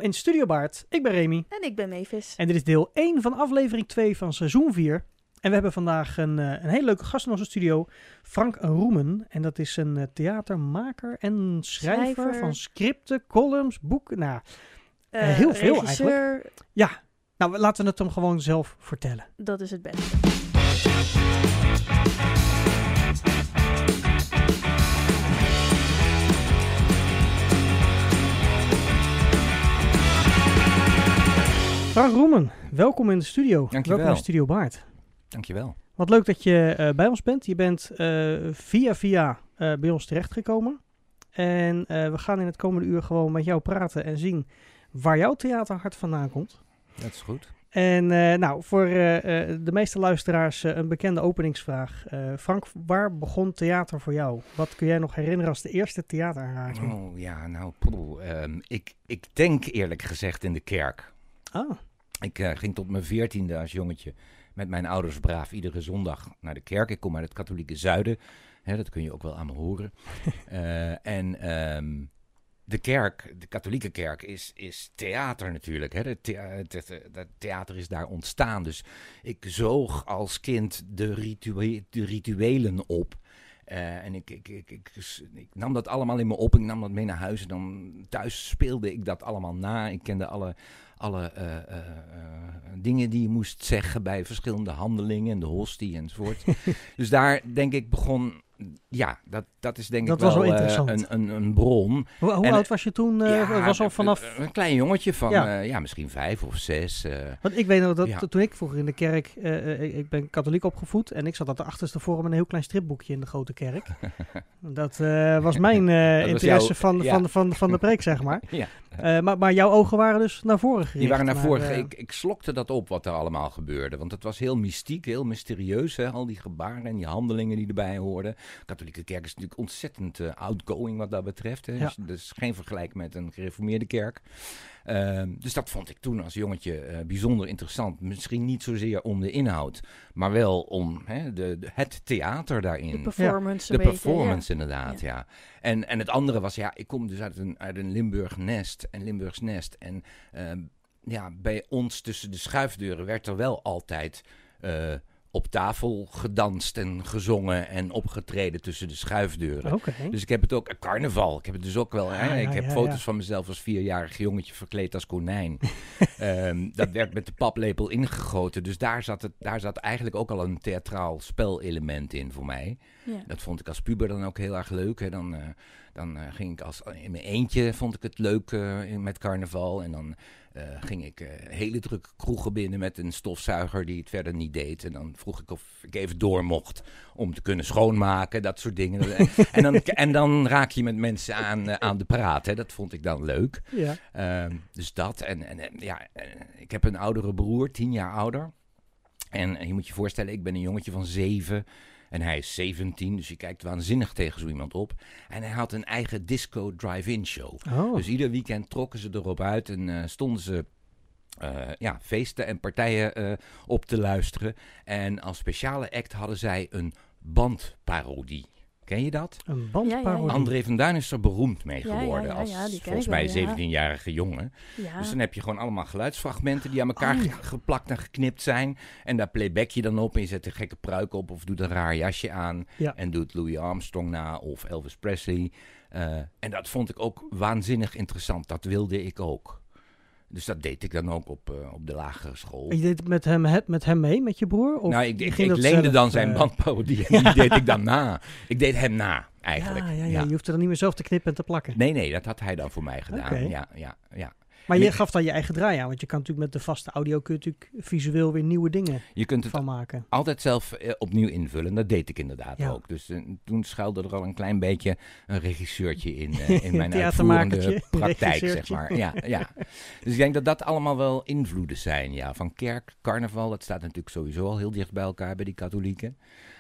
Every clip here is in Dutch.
in Studio Baard. Ik ben Remy. En ik ben Mavis. En dit is deel 1 van aflevering 2 van seizoen 4. En we hebben vandaag een hele leuke gast in onze studio. Frank Roemen. En dat is een theatermaker en schrijver van scripten, columns, boeken. Nou, heel veel regisseur, eigenlijk. Ja, nou laten we het hem gewoon zelf vertellen. Dat is het beste. Frank Roemen, welkom in de studio. Dankjewel. Welkom in Studio Baard. Dankjewel. Wat leuk dat je bij ons bent. Je bent via bij ons terechtgekomen. En we gaan in het komende uur gewoon met jou praten en zien waar jouw theaterhart vandaan komt. Dat is goed. En voor de meeste luisteraars een bekende openingsvraag. Frank, waar begon theater voor jou? Wat kun jij nog herinneren als de eerste theateraanraking? Oh ja, nou, ik denk eerlijk gezegd in de kerk. Ah, Ik ging tot mijn 14e als jongetje met mijn ouders braaf iedere zondag naar de kerk. Ik kom uit het katholieke zuiden. Hè, dat kun je ook wel aan me horen. De kerk, de katholieke kerk, is theater natuurlijk. Hè. Het theater is daar ontstaan. Dus ik zoog als kind de rituelen op. En ik nam dat allemaal in me op. Ik nam dat mee naar huis. En dan thuis speelde ik dat allemaal na. Ik kende alle dingen die je moest zeggen bij verschillende handelingen. En de hostie enzovoort. Dus daar denk ik begon... Ja, dat is denk ik wel een bron. Hoe oud was je toen? Was al vanaf... Een klein jongetje van misschien 5 of 6. Want ik weet nog dat toen ik vroeger in de kerk... ik ben katholiek opgevoed en ik zat op de achterste voor met een heel klein stripboekje in de grote kerk. Dat was mijn interesse van de preek, zeg maar. Ja. Maar jouw ogen waren dus naar voren gericht. Die waren naar voren. Ik slokte dat op wat er allemaal gebeurde. Want het was heel mystiek, heel mysterieus. Hè? Al die gebaren en die handelingen die erbij hoorden. De katholieke kerk is natuurlijk ontzettend outgoing wat dat betreft. Hè? Ja. Dus geen vergelijk met een gereformeerde kerk. Dus dat vond ik toen als jongetje bijzonder interessant. Misschien niet zozeer om de inhoud, maar wel om het theater daarin. De performance. De performance inderdaad, ja. En het andere was, ik kom dus uit een Limburgs nest. En bij ons tussen de schuifdeuren werd er wel altijd... op tafel gedanst en gezongen en opgetreden tussen de schuifdeuren. Okay. Dus ik heb het ook... Carnaval, ik heb het dus ook wel... ik heb foto's van mezelf als 4-jarig jongetje verkleed als konijn. Dat werd met de paplepel ingegoten. Dus daar zat eigenlijk ook al een theatraal spelelement in voor mij. Ja. Dat vond ik als puber dan ook heel erg leuk. Hè. Dan ging ik in mijn eentje, vond ik het leuk met carnaval. En dan... ging ik hele drukke kroegen binnen met een stofzuiger die het verder niet deed. En dan vroeg ik of ik even door mocht om te kunnen schoonmaken, dat soort dingen. en dan raak je met mensen aan de praat. Hè. Dat vond ik dan leuk. Ja. Dus dat. Ik heb een oudere broer, 10 jaar ouder. En je moet je voorstellen, ik ben een jongetje van 7... En hij is 17, dus je kijkt waanzinnig tegen zo iemand op. En hij had een eigen disco drive-in show. Oh. Dus ieder weekend trokken ze erop uit en stonden ze feesten en partijen op te luisteren. En als speciale act hadden zij een bandparodie. Ken je dat? Een bandparodie? Ja. André van Duin is er beroemd mee geworden als volgens mij 17-jarige jongen. Ja. Dus dan heb je gewoon allemaal geluidsfragmenten die aan elkaar geplakt en geknipt zijn. En daar playback je dan op en je zet een gekke pruik op of doet een raar jasje aan. Ja. En doet Louis Armstrong na of Elvis Presley. En dat vond ik ook waanzinnig interessant. Dat wilde ik ook. Dus dat deed ik dan ook op de lagere school. En je deed met hem mee, met je broer? Of nou, ik leende dan zijn bandparodie en die deed ik dan na. Ik deed hem na, eigenlijk. Ja. Je hoeft er dan niet meer zelf te knippen en te plakken. Nee, dat had hij dan voor mij gedaan. Okay. Ja. Maar je gaf dan je eigen draai aan, want je kan natuurlijk met de vaste audio visueel weer nieuwe dingen van maken. Je kunt het altijd zelf opnieuw invullen. Dat deed ik inderdaad ook. Dus toen schuilde er al een klein beetje een regisseurtje in mijn uitvoerende praktijk, zeg maar. Ja. Dus ik denk dat dat allemaal wel invloeden zijn. Ja. Van kerk, carnaval, dat staat natuurlijk sowieso al heel dicht bij elkaar bij die katholieken.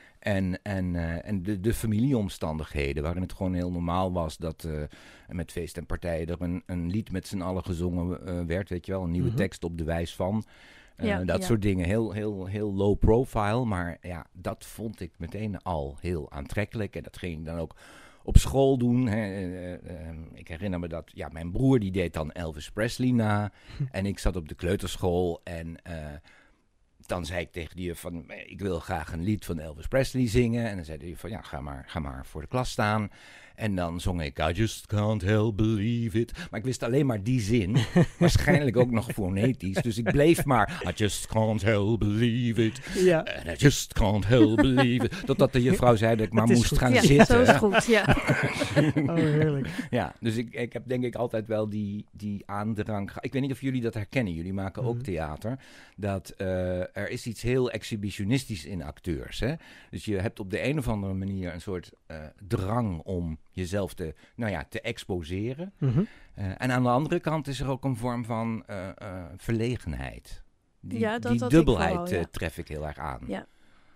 En de familieomstandigheden, waarin het gewoon heel normaal was dat met feest en partijen er een lied met z'n allen gezongen werd, weet je wel, een nieuwe tekst op de wijs van. Dat soort dingen, heel low profile, maar ja, dat vond ik meteen al heel aantrekkelijk. En dat ging ik dan ook op school doen. Ik herinner me dat mijn broer die deed dan Elvis Presley na. En ik zat op de kleuterschool en dan zei ik tegen die juf van, ik wil graag een lied van Elvis Presley zingen. En dan zei de juf van, ja, ga maar voor de klas staan. En dan zong ik, I just can't help believe it. Maar ik wist alleen maar die zin. Waarschijnlijk ook nog fonetisch. Dus ik bleef maar, I just can't help believe it. Ja. And I just can't help believe it. Totdat de juffrouw zei dat ik maar moest goed. gaan Ja, zitten. zo is het goed, ja. Oh, heerlijk. Ja, dus ik heb denk ik altijd wel die aandrang. Ik weet niet of jullie dat herkennen. Jullie maken ook theater. Dat er is iets heel exhibitionistisch in acteurs. Hè? Dus je hebt op de een of andere manier een soort drang om jezelf te exposeren. Mm-hmm. En aan de andere kant is er ook een vorm van verlegenheid. Die dat dubbelheid ik vooral, tref ik heel erg aan. Ja.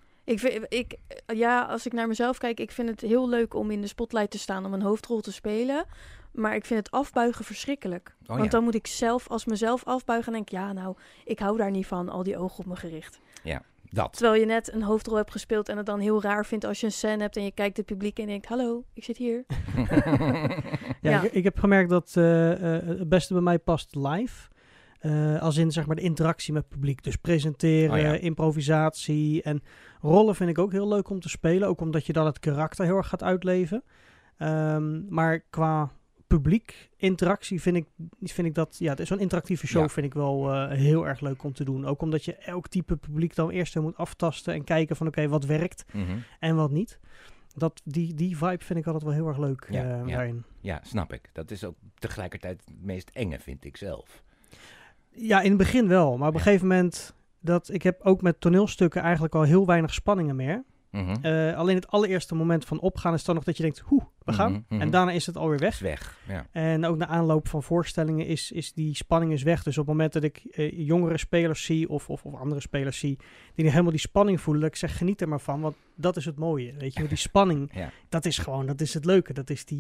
Als ik naar mezelf kijk, ik vind het heel leuk om in de spotlight te staan om een hoofdrol te spelen. Maar ik vind het afbuigen verschrikkelijk. Want dan moet ik zelf als mezelf afbuigen en denk, ik hou daar niet van, al die ogen op me gericht. Ja, dat. Terwijl je net een hoofdrol hebt gespeeld en het dan heel raar vindt als je een scène hebt en je kijkt het publiek en je denkt, hallo, ik zit hier. Ik heb gemerkt dat het beste bij mij past live. Als in zeg maar de interactie met het publiek. Dus presenteren, improvisatie en rollen vind ik ook heel leuk om te spelen. Ook omdat je dan het karakter heel erg gaat uitleven. Maar qua publiek interactie vind ik dat... Ja, zo'n interactieve show vind ik wel heel erg leuk om te doen. Ook omdat je elk type publiek dan eerst moet aftasten en kijken van oké, wat werkt en wat niet. Die vibe vind ik altijd wel heel erg leuk daarin. Ja, snap ik. Dat is ook tegelijkertijd het meest enge, vind ik zelf. Ja, in het begin wel. Maar op een gegeven moment... Ik heb ook met toneelstukken eigenlijk al heel weinig spanningen meer. Alleen het allereerste moment van opgaan is dan nog dat je denkt, we gaan. En daarna is het alweer weg. Is weg, ja. En ook na aanloop van voorstellingen is die spanning is weg. Dus op het moment dat ik jongere spelers zie of andere spelers zie, die helemaal die spanning voelen, dat ik zeg, geniet er maar van. Want dat is het mooie. Weet je, die spanning, dat is het leuke. Dat is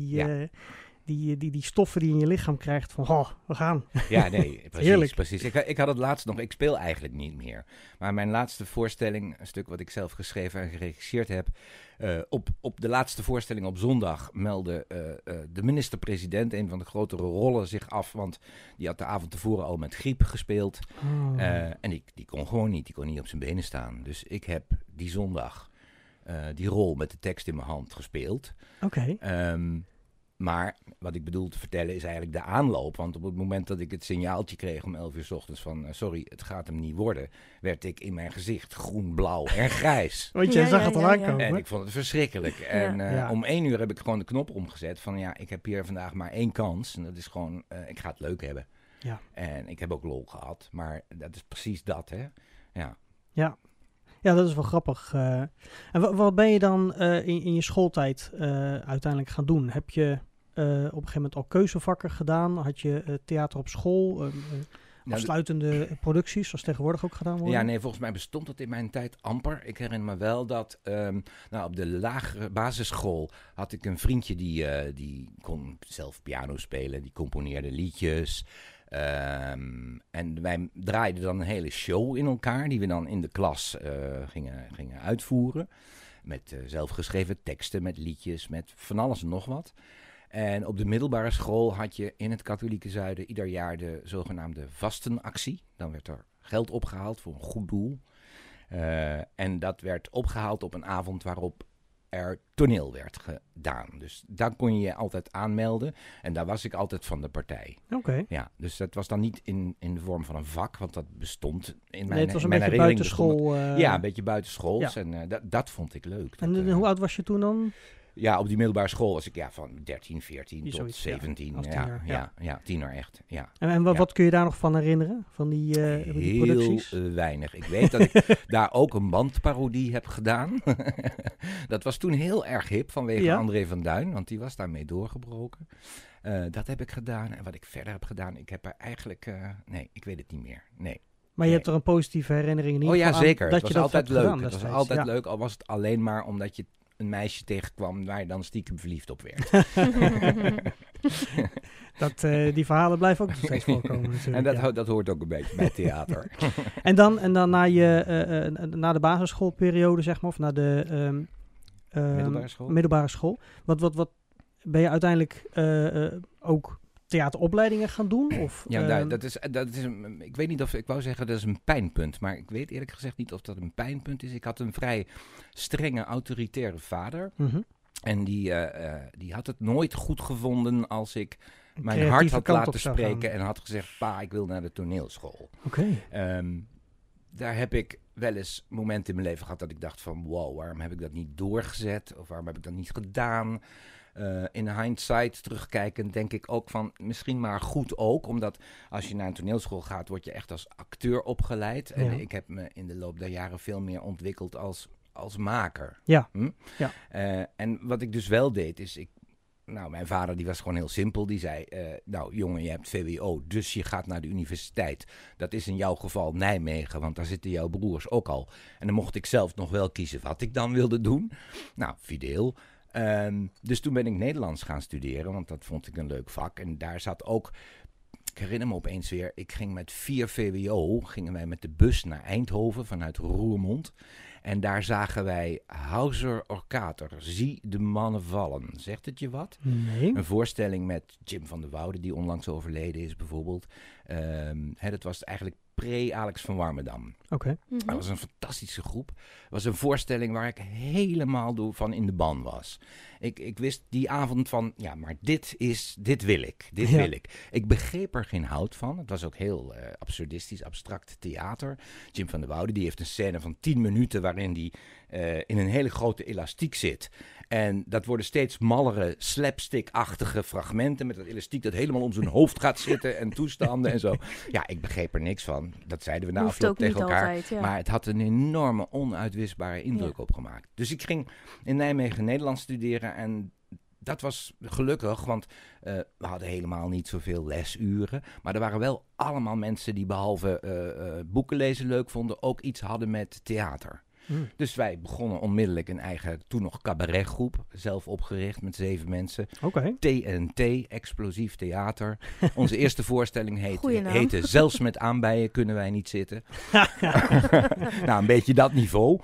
die stoffen die je in je lichaam krijgt van, we gaan. Ja, nee, precies. Ik had het laatst nog, ik speel eigenlijk niet meer. Maar mijn laatste voorstelling, een stuk wat ik zelf geschreven en geregisseerd heb, op de laatste voorstelling op zondag meldde de minister-president, een van de grotere rollen, zich af. Want die had de avond tevoren al met griep gespeeld. En die kon gewoon niet, die kon niet op zijn benen staan. Dus ik heb die zondag die rol met de tekst in mijn hand gespeeld. Oké. Maar wat ik bedoel te vertellen is eigenlijk de aanloop. Want op het moment dat ik het signaaltje kreeg om 11 uur 's ochtends van... sorry, het gaat hem niet worden, werd ik in mijn gezicht groen, blauw en grijs. Want jij zag het al aankomen. En ik vond het verschrikkelijk. En om 1 uur heb ik gewoon de knop omgezet van... ik heb hier vandaag maar 1 kans. En dat is gewoon, ik ga het leuk hebben. Ja. En ik heb ook lol gehad. Maar dat is precies dat, hè. Ja, dat is wel grappig. En wat ben je dan in je schooltijd uiteindelijk gaan doen? Heb je op een gegeven moment al keuzevakken gedaan? Had je theater op school? Afsluitende producties, zoals tegenwoordig ook gedaan worden? Ja, nee, volgens mij bestond dat in mijn tijd amper. Ik herinner me wel dat op de lagere basisschool had ik een vriendje die kon zelf piano spelen. Die componeerde liedjes. En wij draaiden dan een hele show in elkaar, die we dan in de klas gingen uitvoeren. Met zelfgeschreven teksten, met liedjes, met van alles en nog wat. En op de middelbare school had je in het katholieke Zuiden ieder jaar de zogenaamde vastenactie. Dan werd er geld opgehaald voor een goed doel. En dat werd opgehaald op een avond waarop er toneel werd gedaan. Dus daar kon je je altijd aanmelden. En daar was ik altijd van de partij. Oké. Ja, dus dat was dan niet in de vorm van een vak, want dat bestond in mijn het was een mijn beetje buitenschool. Ja, een beetje buitenschools. Ja. En dat vond ik leuk. En hoe oud was je toen dan? Ja, op die middelbare school was ik van 13, 14 tot 17. Ja, tiener echt. Ja. En wat kun je daar nog van herinneren? Van die producties? Heel weinig. Ik weet dat ik daar ook een bandparodie heb gedaan. Dat was toen heel erg hip vanwege André van Duin, want die was daarmee doorgebroken. Dat heb ik gedaan. En wat ik verder heb gedaan, ik heb er eigenlijk... nee, ik weet het niet meer. Nee. Maar je hebt er een positieve herinnering in? Oh ja, zeker. Dat het was altijd leuk. Het was altijd leuk, al was het alleen maar omdat je een meisje tegenkwam waar je dan stiekem verliefd op werd. Die verhalen blijven ook nog steeds voorkomen natuurlijk. En dat hoort ook een beetje bij theater. en dan na de basisschoolperiode, zeg maar, of na de middelbare school. Wat ben je uiteindelijk ook theateropleidingen gaan doen? Of, ja, dat is ik weet niet of, ik wou zeggen dat is een pijnpunt, maar ik weet eerlijk gezegd niet of dat een pijnpunt is. Ik had een vrij strenge, autoritaire vader. Mm-hmm. En die had het nooit goed gevonden als ik mijn hart had laten spreken en had gezegd, pa, ik wil naar de toneelschool. Okay. Daar heb ik wel eens momenten in mijn leven gehad dat ik dacht van, wow, waarom heb ik dat niet doorgezet? Of waarom heb ik dat niet gedaan? In hindsight terugkijkend denk ik ook van, misschien maar goed ook. Omdat als je naar een toneelschool gaat, word je echt als acteur opgeleid. Ja. En ik heb me in de loop der jaren veel meer ontwikkeld als maker. Ja. Ja. En wat ik dus wel deed, is mijn vader die was gewoon heel simpel. Die zei, nou jongen, je hebt VWO, dus je gaat naar de universiteit. Dat is in jouw geval Nijmegen, want daar zitten jouw broers ook al. En dan mocht ik zelf nog wel kiezen wat ik dan wilde doen. Nou, fideel. Dus toen ben ik Nederlands gaan studeren, want dat vond ik een leuk vak. En daar zat ook, ik herinner me opeens weer, ik ging met 4 VWO, gingen wij met de bus naar Eindhoven vanuit Roermond. En daar zagen wij Hauser Orkater, Zie de mannen vallen. Zegt het je wat? Nee. Een voorstelling met Jim van der Woude, die onlangs overleden is bijvoorbeeld. Dat was eigenlijk pre-Alex van Warmerdam. Okay. Mm-hmm. Dat was een fantastische groep. Het was een voorstelling waar ik helemaal van in de ban was. Ik wist die avond van, ja, maar dit wil ik. Dit wil ik. Ik begreep er geen hout van. Het was ook heel absurdistisch, abstract theater. Jim van der Woude, die heeft een scène van 10 minuten waarin hij in een hele grote elastiek zit. En dat worden steeds mallere, slapstick-achtige fragmenten met dat elastiek dat helemaal om zijn hoofd gaat zitten en toestanden en zo. Ja, ik begreep er niks van. Dat zeiden we na afloop tegen elkaar. Altijd, ja. Maar het had een enorme, onuitwisbare indruk opgemaakt. Dus ik ging in Nijmegen Nederlands studeren en dat was gelukkig, want we hadden helemaal niet zoveel lesuren. Maar er waren wel allemaal mensen die behalve boeken lezen leuk vonden, ook iets hadden met theater. Dus wij begonnen onmiddellijk een eigen, toen nog cabaretgroep, zelf opgericht met 7 mensen. Okay. TNT, Explosief Theater. Onze eerste voorstelling heette Zelfs met aanbijen kunnen wij niet zitten. Nou, een beetje dat niveau.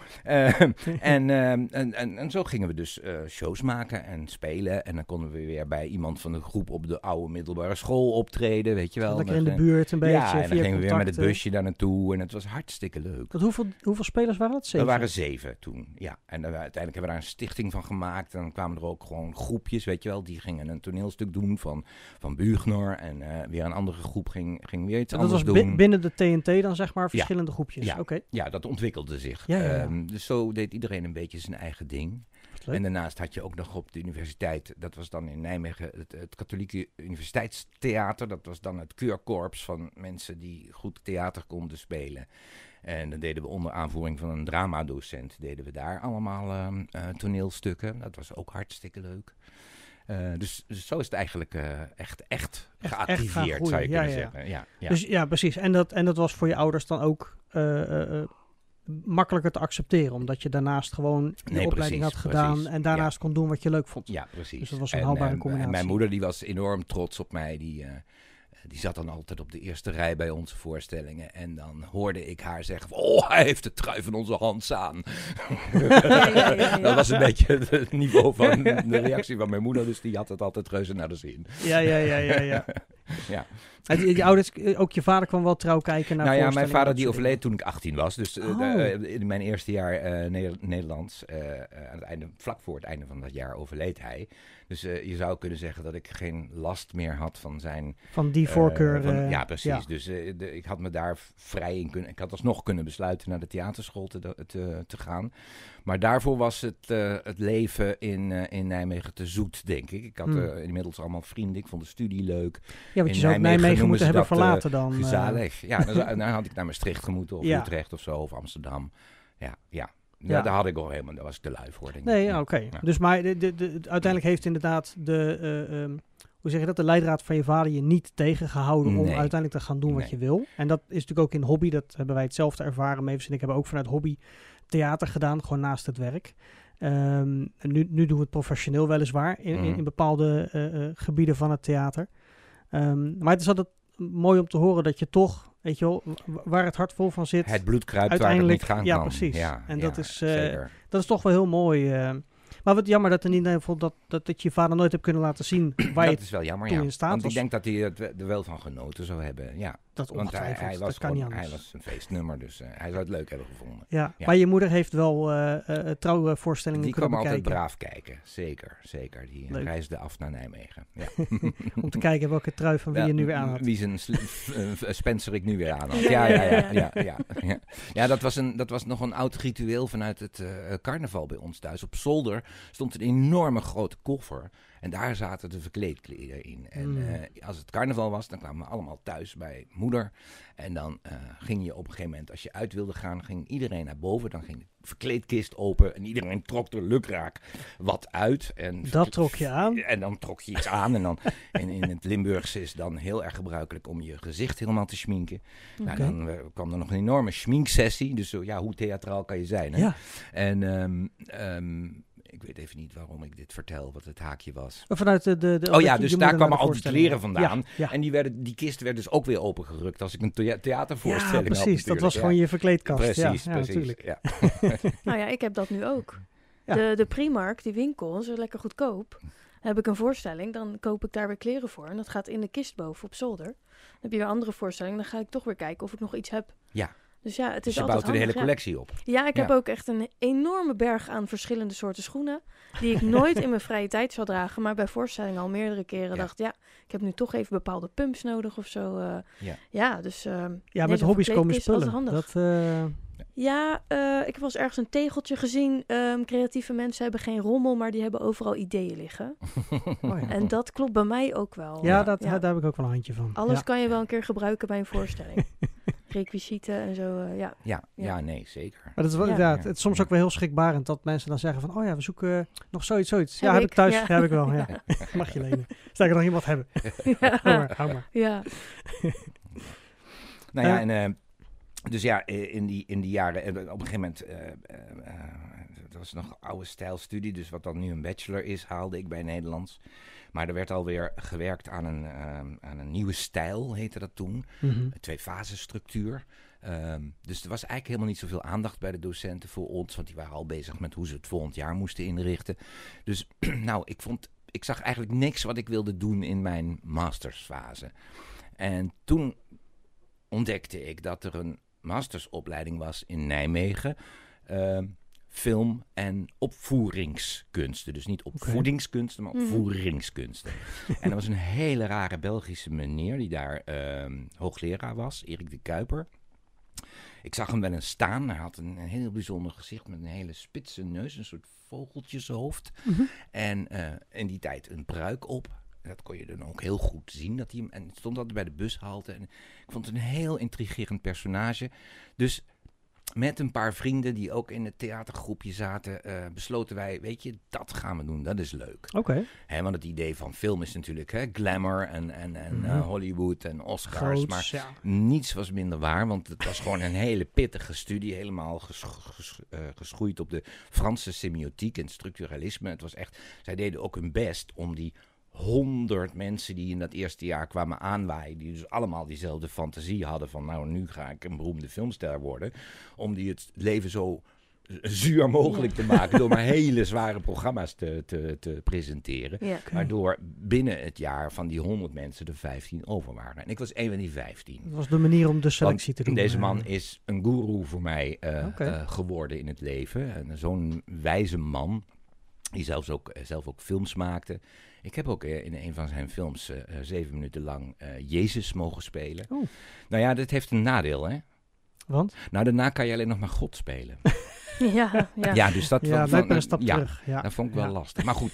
En zo gingen we dus shows maken en spelen. En dan konden we weer bij iemand van de groep op de oude middelbare school optreden, weet je wel. Lekker in de buurt een beetje. Ja, en dan gingen we weer met het busje daar naartoe. En het was hartstikke leuk. Hoeveel spelers waren dat? 7? Er waren 7 toen, ja. En uiteindelijk hebben we daar een stichting van gemaakt. En dan kwamen er ook gewoon groepjes, weet je wel. Die gingen een toneelstuk doen van Buchner. En weer een andere groep ging weer iets anders doen. Dat was binnen de TNT dan, zeg maar, verschillende groepjes? Ja, okay. Ja, dat ontwikkelde zich. Ja. Dus zo deed iedereen een beetje zijn eigen ding. En daarnaast had je ook nog op de universiteit, dat was dan in Nijmegen het Katholieke Universiteitstheater. Dat was dan het keurkorps van mensen die goed theater konden spelen. En dan deden we onder aanvoering van een dramadocent, deden we daar allemaal toneelstukken. Dat was ook hartstikke leuk. Dus zo is het eigenlijk echt geactiveerd, zou je kunnen zeggen. Ja. Dus ja, precies. En dat was voor je ouders dan ook makkelijker te accepteren, omdat je daarnaast gewoon de opleiding had gedaan en daarnaast kon doen wat je leuk vond. Ja, precies. Dus dat was een haalbare combinatie. En mijn moeder die was enorm trots op mij. Die zat dan altijd op de eerste rij bij onze voorstellingen. En dan hoorde ik haar zeggen, oh, hij heeft de trui van onze Hans aan. Ja. Dat was een beetje het niveau van de reactie van mijn moeder. Dus die had het altijd reuze naar de zin. Ja. Ja. Je ouders, ook je vader kwam wel trouw kijken naar voorstellingen? Mijn vader die overleed toen ik 18 was. Dus in mijn eerste jaar Nederlands, vlak voor het einde van dat jaar overleed hij. Dus je zou kunnen zeggen dat ik geen last meer had van zijn... Van die voorkeur. Ja, precies. Ja. Dus ik had me daar vrij in kunnen... Ik had alsnog kunnen besluiten naar de theaterschool te gaan. Maar daarvoor was het leven in Nijmegen te zoet, denk ik. Ik had inmiddels allemaal vrienden. Ik vond de studie leuk. Ja, want je zou Nijmegen moeten hebben verlaten dan. Gezellig. Ja, dan had ik naar Maastricht gemoeten of Utrecht of zo, of Amsterdam. Ja. Ja, daar had ik al helemaal, daar was ik te lui voor, denk ik. Nee, oké. Ja. Dus maar uiteindelijk heeft inderdaad hoe zeg je dat, de leidraad van je vader je niet tegengehouden om uiteindelijk te gaan doen wat je wil. En dat is natuurlijk ook in hobby, dat hebben wij hetzelfde ervaren. Mavis en ik hebben ook vanuit hobby theater gedaan, gewoon naast het werk. En nu doen we het professioneel weliswaar in bepaalde gebieden van het theater. Maar het is altijd mooi om te horen dat je toch, weet je wel, waar het hart vol van zit. Het bloed kruipt waar het niet gaan kan. Ja, precies. Ja, en dat is toch wel heel mooi. Maar wat jammer dat in ieder geval dat je vader nooit hebt kunnen laten zien waar dat is wel jammer, toen in staat want was. ik denk dat hij er wel van genoten zou hebben. Ja. Dat want hij was kan niet anders. Hij was een feestnummer, dus hij zou het leuk hebben gevonden. Ja. Maar je moeder heeft wel trouwe voorstellingen kunnen bekijken. Die kwam altijd braaf kijken, zeker. Die reisde af naar Nijmegen. Ja. Om te kijken welke trui van wie je nu weer aan had. Wie zijn Spencer ik nu weer aan had. Ja, dat was nog een oud ritueel vanuit het carnaval bij ons thuis. Op zolder stond een enorme grote koffer. En daar zaten de verkleedkleren in. En als het carnaval was, dan kwamen we allemaal thuis bij moeder. En dan ging je op een gegeven moment, als je uit wilde gaan, ging iedereen naar boven. Dan ging de verkleedkist open en iedereen trok er lukraak wat uit. En dat trok je aan? En dan trok je iets aan. En dan in het Limburgse is dan heel erg gebruikelijk om je gezicht helemaal te schminken. Okay. Nou, dan kwam er nog een enorme schminksessie. Dus hoe theatraal kan je zijn? Hè? Ja. En ik weet even niet waarom ik dit vertel, wat het haakje was. Vanuit dus daar kwamen al die kleren vandaan. Ja. En die kist werd dus ook weer opengerukt als ik een theatervoorstelling had. Ja, precies. Dat was gewoon je verkleedkast. Precies. Natuurlijk. Ja. Nou ja, ik heb dat nu ook. Ja. De Primark, die winkel, is lekker goedkoop. Dan heb ik een voorstelling, dan koop ik daar weer kleren voor. En dat gaat in de kist boven op zolder. Dan heb je weer andere voorstellingen, dan ga ik toch weer kijken of ik nog iets heb. Ja. Dus ja, het is je altijd bouwt er de hele collectie op. Ja, ik heb ook echt een enorme berg aan verschillende soorten schoenen. Die ik nooit in mijn vrije tijd zal dragen. Maar bij voorstellingen al meerdere keren dacht, ik heb nu toch even bepaalde pumps nodig of zo. Dus... met hobby's komen spullen. Ik heb wel eens ergens een tegeltje gezien. Creatieve mensen hebben geen rommel, maar die hebben overal ideeën liggen. En dat klopt bij mij ook wel. Daar heb ik ook wel een handje van. Alles kan je wel een keer gebruiken bij een voorstelling. Requisieten en zo, nee, zeker. Maar dat is wel inderdaad, het is soms ook wel heel schrikbarend dat mensen dan zeggen van, we zoeken nog zoiets. Heb ik thuis, heb ik wel, mag je lenen. Sterker nog iemand hebben. Hou maar. Ja. Nou ja, en dus in die jaren, op een gegeven moment, dat was nog een oude stijlstudie, dus wat dan nu een bachelor is, haalde ik bij Nederlands. Maar er werd alweer gewerkt aan een nieuwe stijl, heette dat toen. Mm-hmm. 2-fasenstructuur. Dus er was eigenlijk helemaal niet zoveel aandacht bij de docenten voor ons, want die waren al bezig met hoe ze het volgend jaar moesten inrichten. Dus ik zag eigenlijk niks wat ik wilde doen in mijn mastersfase. En toen ontdekte ik dat er een mastersopleiding was in Nijmegen. Film- en opvoeringskunsten. Dus niet opvoedingskunsten, maar opvoeringskunsten. En er was een hele rare Belgische meneer die daar hoogleraar was, Erik de Kuiper. Ik zag hem wel eens staan. Hij had een heel bijzonder gezicht met een hele spitse neus, een soort vogeltjeshoofd. Mm-hmm. En in die tijd een pruik op. Dat kon je dan ook heel goed zien. En het stond altijd bij de bushalte. En ik vond het een heel intrigerend personage. Dus met een paar vrienden die ook in het theatergroepje zaten, besloten wij, weet je, dat gaan we doen. Dat is leuk. Oké. Want het idee van film is natuurlijk glamour en Hollywood en Oscars. Groots, maar niets was minder waar, want het was gewoon een hele pittige studie. Helemaal geschoeid op de Franse semiotiek en structuralisme. Het was echt, zij deden ook hun best om die 100 mensen die in dat eerste jaar kwamen aanwaaien, die dus allemaal diezelfde fantasie hadden van, nu ga ik een beroemde filmster worden, om die het leven zo zuur mogelijk te maken door maar hele zware programma's te presenteren. Ja. Waardoor binnen het jaar van die 100 mensen er 15 over waren. En ik was een van die 15. Dat was de manier om de selectie te doen. Deze man is een goeroe voor mij geworden in het leven. En zo'n wijze man, die zelf ook films maakte. Ik heb ook in een van zijn films 7 minuten lang Jezus mogen spelen. Oh. Nou ja, dat heeft een nadeel, hè? Want? Nou, daarna kan je alleen nog maar God spelen. Ja, dus dat een stap terug. Ja, dat vond ik wel lastig. Maar goed,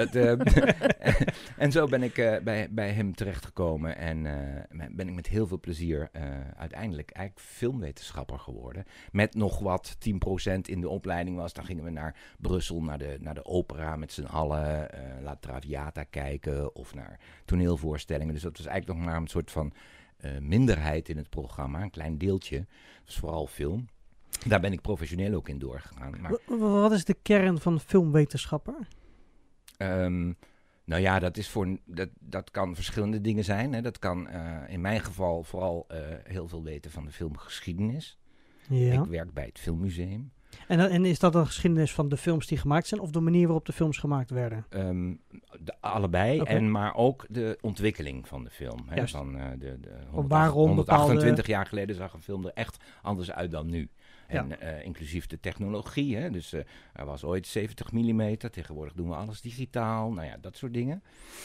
en zo ben ik bij hem terechtgekomen en ben ik met heel veel plezier uiteindelijk eigenlijk filmwetenschapper geworden. Met nog wat 10% in de opleiding was. Dan gingen we naar Brussel, naar de opera met z'n allen, La Traviata kijken of naar toneelvoorstellingen. Dus dat was eigenlijk nog maar een soort van minderheid in het programma, een klein deeltje. Dat was vooral film. Daar ben ik professioneel ook in doorgegaan. Maar wat is de kern van filmwetenschapper? Nou ja, dat kan verschillende dingen zijn. Hè. Dat kan in mijn geval vooral heel veel weten van de filmgeschiedenis. Ja. Ik werk bij het Filmmuseum. En is dat een geschiedenis van de films die gemaakt zijn of de manier waarop de films gemaakt werden? Allebei, maar ook de ontwikkeling van de film. Hè? Van, 128 jaar geleden zag een film er echt anders uit dan nu. En inclusief de technologie. Hè? Dus er was ooit 70 mm. Tegenwoordig doen we alles digitaal. Nou ja, dat soort dingen.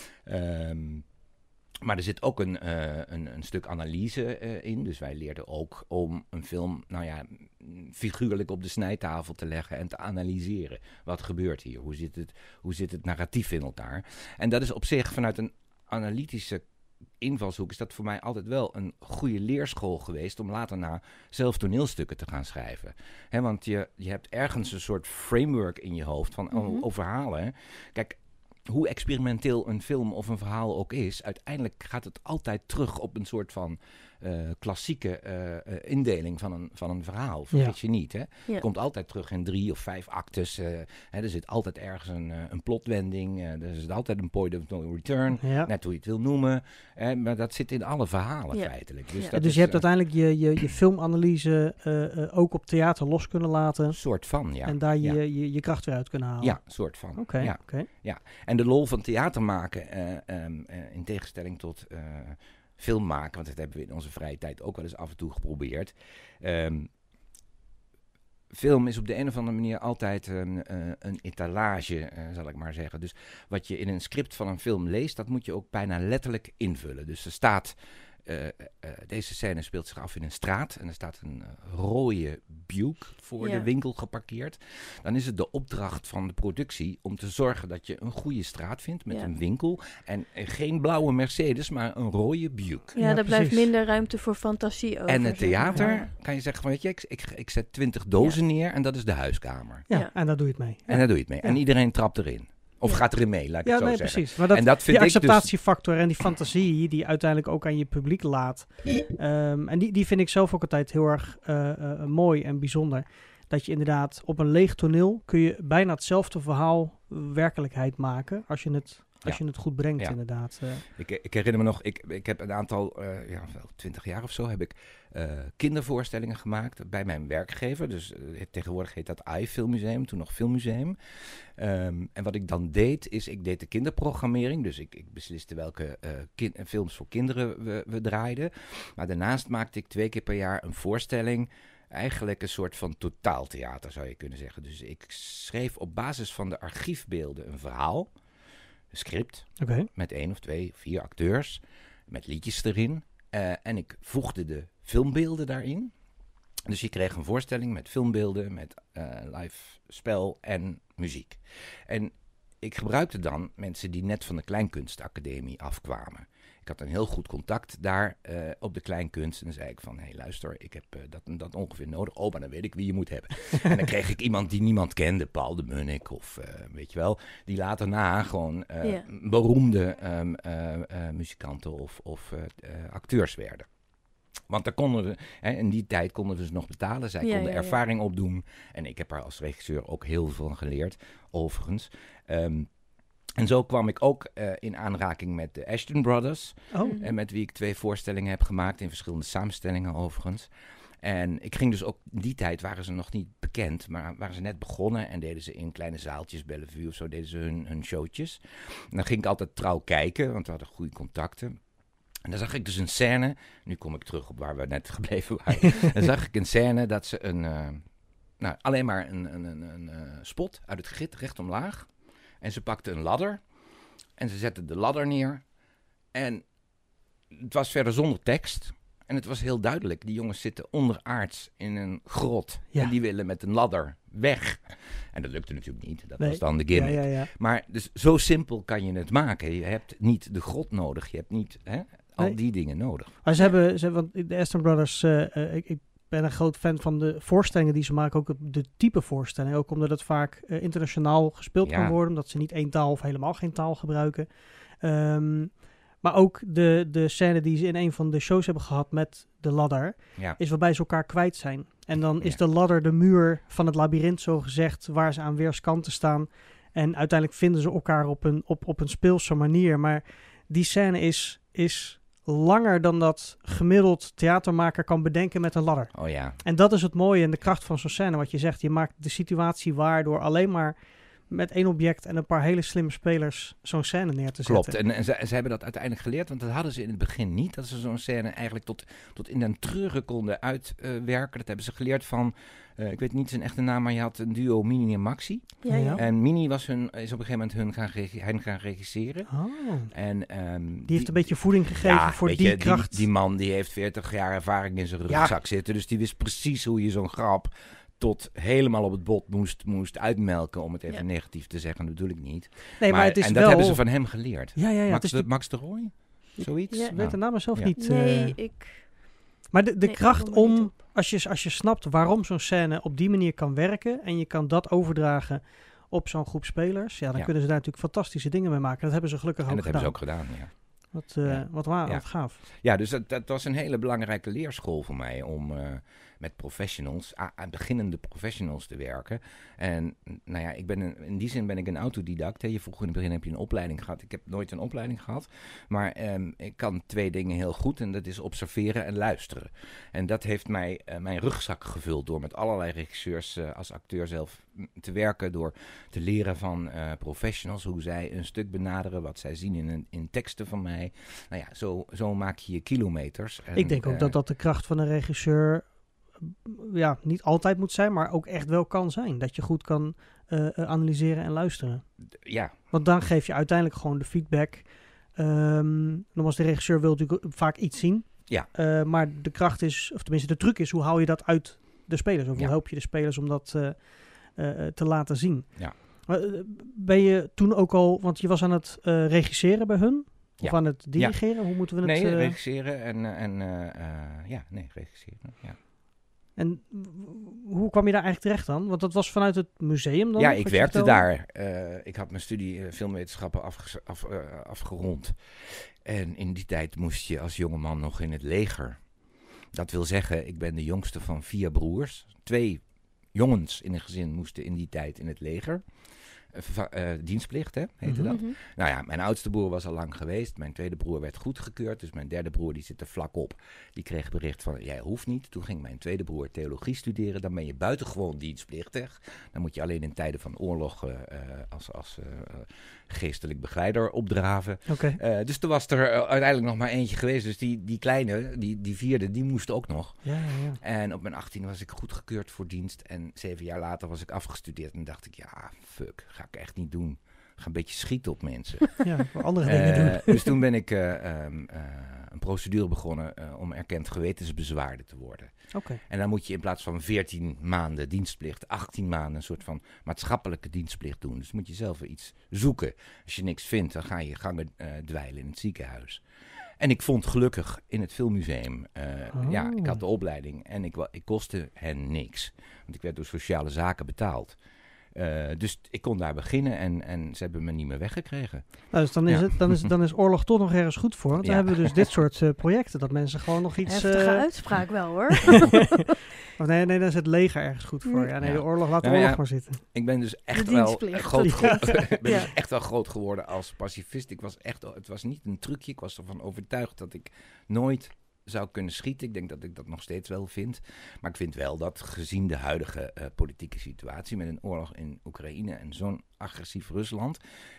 Maar er zit ook een stuk analyse in. Dus wij leerden ook om een film, figuurlijk op de snijtafel te leggen en te analyseren. Wat gebeurt hier? Hoe zit het narratief in elkaar? En dat is op zich vanuit een analytische invalshoek is dat voor mij altijd wel een goede leerschool geweest om later zelf toneelstukken te gaan schrijven. Want je hebt ergens een soort framework in je hoofd van verhalen. Hè? Kijk, hoe experimenteel een film of een verhaal ook is, uiteindelijk gaat het altijd terug op een soort van klassieke indeling van een verhaal. Vergeet je niet. Hè? Het komt altijd terug in 3 of 5 actes. Er zit altijd ergens een plotwending. Er zit altijd een point of no return. Ja. Net hoe je het wil noemen. Maar dat zit in alle verhalen feitelijk. Dus je hebt uiteindelijk je filmanalyse ook op theater los kunnen laten. Een soort van, ja. En daar je kracht weer uit kunnen halen. Ja, een soort van. Oké. Ja. En de lol van theater maken, in tegenstelling tot film maken, want dat hebben we in onze vrije tijd ook wel eens af en toe geprobeerd. Film is op de een of andere manier altijd een etalage, zal ik maar zeggen. Dus wat je in een script van een film leest, dat moet je ook bijna letterlijk invullen. Dus er staat, deze scène speelt zich af in een straat en er staat een rode Buick voor de winkel geparkeerd. Dan is het de opdracht van de productie om te zorgen dat je een goede straat vindt met een winkel en geen blauwe Mercedes, maar een rode Buick. Ja, daar blijft minder ruimte voor fantasie over. En het theater kan je zeggen van, weet je, ik zet 20 dozen neer en dat is de huiskamer. Ja, en daar doe je het mee. En daar doe je het mee. En iedereen trapt erin. Of gaat erin mee, laat ik het zo zeggen. Precies. Maar en dat vind die acceptatiefactor en die fantasie die uiteindelijk ook aan je publiek laat. En die vind ik zelf ook altijd heel erg mooi en bijzonder. Dat je inderdaad op een leeg toneel kun je bijna hetzelfde verhaal werkelijkheid maken. Als je het goed brengt, inderdaad. Ik herinner me nog, ik heb een aantal, 20 jaar of zo, heb ik kindervoorstellingen gemaakt bij mijn werkgever. Dus tegenwoordig heet dat AI Filmmuseum, toen nog Filmmuseum. En wat ik dan deed, is ik deed de kinderprogrammering. Dus ik besliste welke films voor kinderen we draaiden. Maar daarnaast maakte ik 2 keer per jaar een voorstelling. Eigenlijk een soort van totaaltheater, zou je kunnen zeggen. Dus ik schreef op basis van de archiefbeelden een verhaal. Een script met 1 of 2 of 4 acteurs, met liedjes erin. En ik voegde de filmbeelden daarin. Dus je kreeg een voorstelling met filmbeelden, met live spel en muziek. En ik gebruikte dan mensen die net van de Kleinkunstacademie afkwamen. Ik had een heel goed contact daar op de Kleinkunst. En dan zei ik van, hé luister, ik heb dat ongeveer nodig. Oh, maar dan weet ik wie je moet hebben. En dan kreeg ik iemand die niemand kende, Paul de Munnik of weet je wel. Die later gewoon beroemde muzikanten of acteurs werden. Want daar konden we, in die tijd konden we ze nog betalen. Zij konden ervaring opdoen. En ik heb daar als regisseur ook heel veel van geleerd, overigens. En zo kwam ik ook in aanraking met de Ashton Brothers. En met wie ik 2 voorstellingen heb gemaakt in verschillende samenstellingen overigens. En ik ging dus ook, in die tijd waren ze nog niet bekend, maar waren ze net begonnen en deden ze in kleine zaaltjes, Bellevue of zo, deden ze hun showtjes. En dan ging ik altijd trouw kijken, want we hadden goede contacten. En dan zag ik dus een scène, nu kom ik terug op waar we net gebleven waren. Dan zag ik een scène dat ze alleen maar een spot uit het git recht omlaag. En ze pakte een ladder en ze zette de ladder neer. En het was verder zonder tekst. En het was heel duidelijk, die jongens zitten onderaards in een grot. Ja. En die willen met een ladder weg. En dat lukte natuurlijk niet, dat was dan de gimmick. Ja. Maar dus zo simpel kan je het maken. Je hebt niet de grot nodig, je hebt niet al die dingen nodig. Maar ze hebben want de Ashton Brothers, ik ben een groot fan van de voorstellingen die ze maken, ook de type voorstellingen. Ook omdat het vaak internationaal gespeeld kan worden, omdat ze niet 1 taal of helemaal geen taal gebruiken. Maar ook de scène die ze in een van de shows hebben gehad met de ladder, is waarbij ze elkaar kwijt zijn. En dan is de ladder de muur van het labyrint, zo gezegd, waar ze aan weerskanten staan. En uiteindelijk vinden ze elkaar op een speelse manier. Maar die scène is langer dan dat gemiddeld theatermaker kan bedenken met een ladder. Oh ja. En dat is het mooie en de kracht van zo'n scène. Wat je zegt, je maakt de situatie waar door alleen maar met één object en een paar hele slimme spelers zo'n scène neer te zetten. Klopt. En ze hebben dat uiteindelijk geleerd, want dat hadden ze in het begin niet. Dat ze zo'n scène eigenlijk tot in den treuren konden uitwerken. Dat hebben ze geleerd van, ik weet niet zijn echte naam, maar je had een duo Mini en Maxi. Ja. En Mini is op een gegeven moment hen gaan regisseren. Oh. En, die heeft een beetje voeding gegeven voor die kracht. Die man die heeft 40 jaar ervaring in zijn rugzak zitten. Dus die wist precies hoe je zo'n grap tot helemaal op het bot moest uitmelken, om het even negatief te zeggen. Dat bedoel ik niet. Nee, maar het is en wel... dat hebben ze van hem geleerd. Ja. Max de Rooij? Zoiets? Ik weet de naam zelf niet. Nee, Maar de kracht om, als je snapt waarom zo'n scène op die manier kan werken en je kan dat overdragen op zo'n groep spelers, dan kunnen ze daar natuurlijk fantastische dingen mee maken. Dat hebben ze gelukkig ook gedaan. En dat hebben ze ook gedaan, ja. Wat gaaf. Ja, dus dat was een hele belangrijke leerschool voor mij om met professionals, aan beginnende professionals te werken. En nou ja, in die zin ben ik een autodidact. Hè. Je vroeg in het begin, heb je een opleiding gehad? Ik heb nooit een opleiding gehad. Maar ik kan 2 dingen heel goed en dat is observeren en luisteren. En dat heeft mij mijn rugzak gevuld door met allerlei regisseurs als acteur zelf te werken. Door te leren van professionals, hoe zij een stuk benaderen, wat zij zien in teksten van mij. Nou ja, zo maak je kilometers. En, ik denk ook dat de kracht van een regisseur niet altijd moet zijn, maar ook echt wel kan zijn. Dat je goed kan analyseren en luisteren. Ja. Want dan geef je uiteindelijk gewoon de feedback. Nogmaals, de regisseur wil natuurlijk vaak iets zien. Ja. Maar de kracht is, of tenminste de truc is, hoe haal je dat uit de spelers? Of hoe help je de spelers om dat te laten zien? Ja. Ben je toen ook al, want je was aan het regisseren bij hun? Of aan het dirigeren? Ja. Hoe moeten we het... Nee, regisseren regisseren, ja. En hoe kwam je daar eigenlijk terecht dan? Want dat was vanuit het museum dan? Ja, ik werkte daar. Ik had mijn studie filmwetenschappen afgerond. En in die tijd moest je als jongeman nog in het leger. Dat wil zeggen, ik ben de jongste van 4 broers. 2 jongens in een gezin moesten in die tijd in het leger. Dienstplicht, hè, heette dat. Mm-hmm. Nou ja, mijn oudste broer was al lang geweest. Mijn tweede broer werd goedgekeurd. Dus mijn derde broer, die zit er vlak op. Die kreeg bericht van, jij hoeft niet. Toen ging mijn tweede broer theologie studeren. Dan ben je buitengewoon dienstplichtig. Dan moet je alleen in tijden van oorlog als geestelijk begeleider opdraven. Okay. Dus er was er uiteindelijk nog maar eentje geweest. Dus die kleine, die vierde, die moest ook nog. Ja. En op mijn 18e was ik goedgekeurd voor dienst. En 7 jaar later was ik afgestudeerd. En dacht ik, ja, fuck, ga ik echt niet doen. Ga een beetje schieten op mensen. Ja, voor andere dingen doen. Dus toen ben ik een procedure begonnen om erkend gewetensbezwaarde te worden. Okay. En dan moet je in plaats van 14 maanden dienstplicht, 18 maanden een soort van maatschappelijke dienstplicht doen. Dus moet je zelf iets zoeken. Als je niks vindt, dan ga je gangen dweilen in het ziekenhuis. En ik vond gelukkig in het Filmmuseum, ja, ik had de opleiding en ik kostte hen niks. Want ik werd door sociale zaken betaald. Dus ik kon daar beginnen en ze hebben me niet meer weggekregen. Nou, dus dan is oorlog toch nog ergens goed voor. Want dan hebben we dus dit soort projecten. Dat mensen gewoon nog iets... Heftige uitspraak wel, hoor. Of nee, dan is het leger ergens goed voor. Ja, nee, de oorlog, laat de oorlog maar zitten. Ik ben dus echt wel groot geworden als pacifist. Het was niet een trucje. Ik was ervan overtuigd dat ik nooit zou kunnen schieten. Ik denk dat ik dat nog steeds wel vind. Maar ik vind wel dat gezien de huidige politieke situatie met een oorlog in Oekraïne en zo'n agressief Rusland,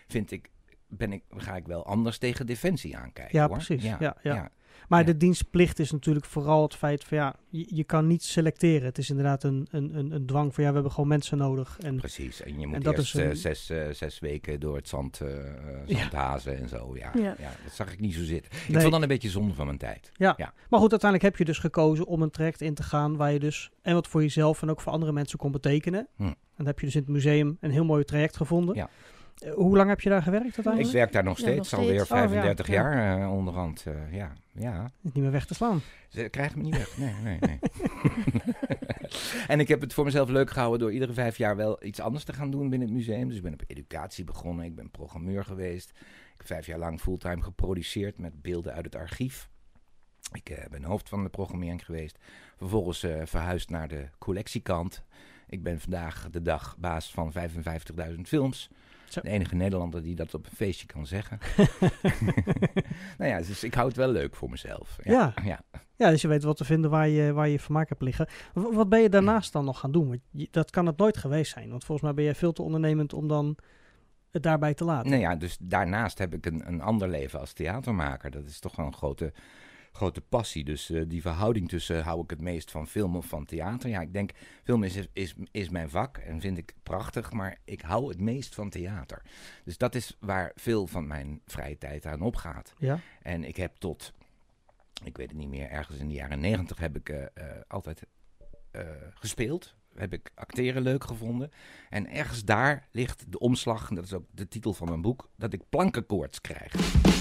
ga ik wel anders tegen defensie aankijken. Ja, hoor. Precies. Ja. Maar de dienstplicht is natuurlijk vooral het feit van je kan niet selecteren. Het is inderdaad een dwang van we hebben gewoon mensen nodig. Precies, en je moet eerst 6 weken door het zand hazen en zo. Ja, dat zag ik niet zo zitten. Ik vond dan een beetje zonde van mijn tijd. Ja. Maar goed, uiteindelijk heb je dus gekozen om een traject in te gaan waar je dus en wat voor jezelf en ook voor andere mensen kon betekenen. En dan heb je dus in het museum een heel mooi traject gevonden. Ja. Hoe lang heb je daar gewerkt uiteindelijk? Ik werk daar nog steeds, alweer 35 jaar onderhand. Niet meer weg te slaan. Ze krijgen me niet weg, nee. En ik heb het voor mezelf leuk gehouden door iedere 5 jaar wel iets anders te gaan doen binnen het museum. Dus ik ben op educatie begonnen, ik ben programmeur geweest. Ik heb 5 jaar lang fulltime geproduceerd met beelden uit het archief. Ik ben hoofd van de programmering geweest. Vervolgens verhuisd naar de collectiekant. Ik ben vandaag de dag baas van 55.000 films. De enige Nederlander die dat op een feestje kan zeggen. Nou ja, dus ik hou het wel leuk voor mezelf. Ja, dus je weet wat te vinden waar je vermaak hebt liggen. Wat ben je daarnaast dan nog gaan doen? Want dat kan het nooit geweest zijn. Want volgens mij ben jij veel te ondernemend om dan het daarbij te laten. Nou ja, dus daarnaast heb ik een ander leven als theatermaker. Dat is toch wel een grote passie. Dus die verhouding tussen hou ik het meest van film of van theater. Ja, ik denk, film is mijn vak en vind ik prachtig, maar ik hou het meest van theater. Dus dat is waar veel van mijn vrije tijd aan opgaat. Ja. En ik heb ik weet het niet meer, ergens in de jaren 90 heb ik altijd gespeeld. Heb ik acteren leuk gevonden. En ergens daar ligt de omslag, en dat is ook de titel van mijn boek, dat ik plankenkoorts krijg.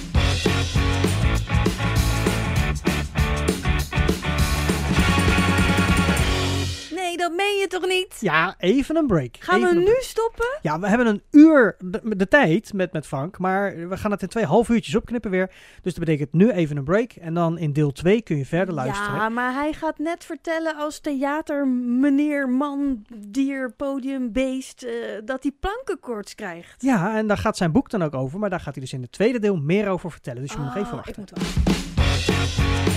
Nee, dat meen je toch niet? Ja, even een break. Gaan we nu stoppen? Ja, we hebben een uur de tijd met Frank, maar we gaan het in 2 half uurtjes opknippen weer. Dus dat betekent nu even een break en dan in deel 2 kun je verder luisteren. Ja, maar hij gaat net vertellen als theater, meneer, man, dier, podium, beest, dat hij plankenkoorts krijgt. Ja, en daar gaat zijn boek dan ook over, maar daar gaat hij dus in het tweede deel meer over vertellen. Dus je moet nog even wachten. Ik moet wachten.